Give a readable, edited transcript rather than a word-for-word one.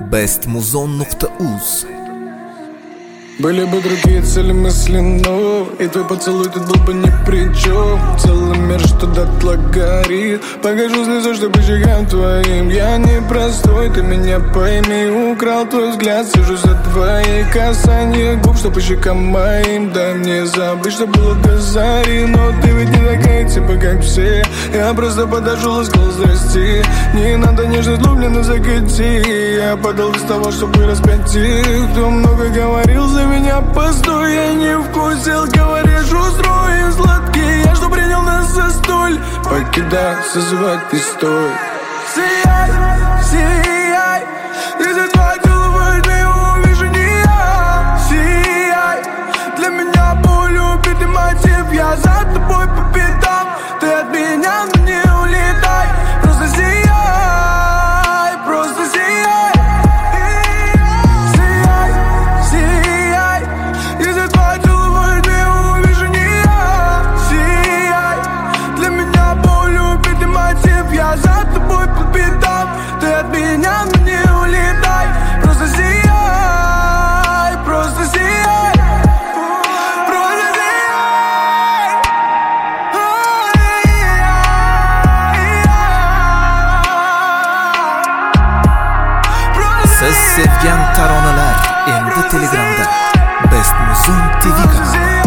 bestmuzon.uz. Были бы другие цели мысли, но и твой поцелуй тут был бы ни при чем. Целый мир, что дотла горит. Покажу слезу, что по щекам твоим. Я не простой, ты меня пойми. Украл твой взгляд, сижу за твои касания губ, что по щекам моим. Дай мне забыть, что было до зари. Но ты ведь не такая, типа как все. Я просто подошел и сказал здрасте. Не надо нежность, влюбленно закати. Я подал без того, чтобы распять тех, кто много говорил за меня, постой, я не вкусил. Говоришь, устроим сладкий. Я что принял нас за столь. Покидай, созывать не стой. Сияй, сияй. Если твой целует меня, увижу не я. Сияй. Для меня боль, убитый мотив. Я за тобой по пятам. Ты от меня, но не улетай. Просто сияй, просто сияй. Я за тобой по пятам. Ты от меня, но не улетай. Просто сияй, просто сияй. Просто сияй. Siz sevgan taronalar endi Telegramda Best Muzon TV kanalida.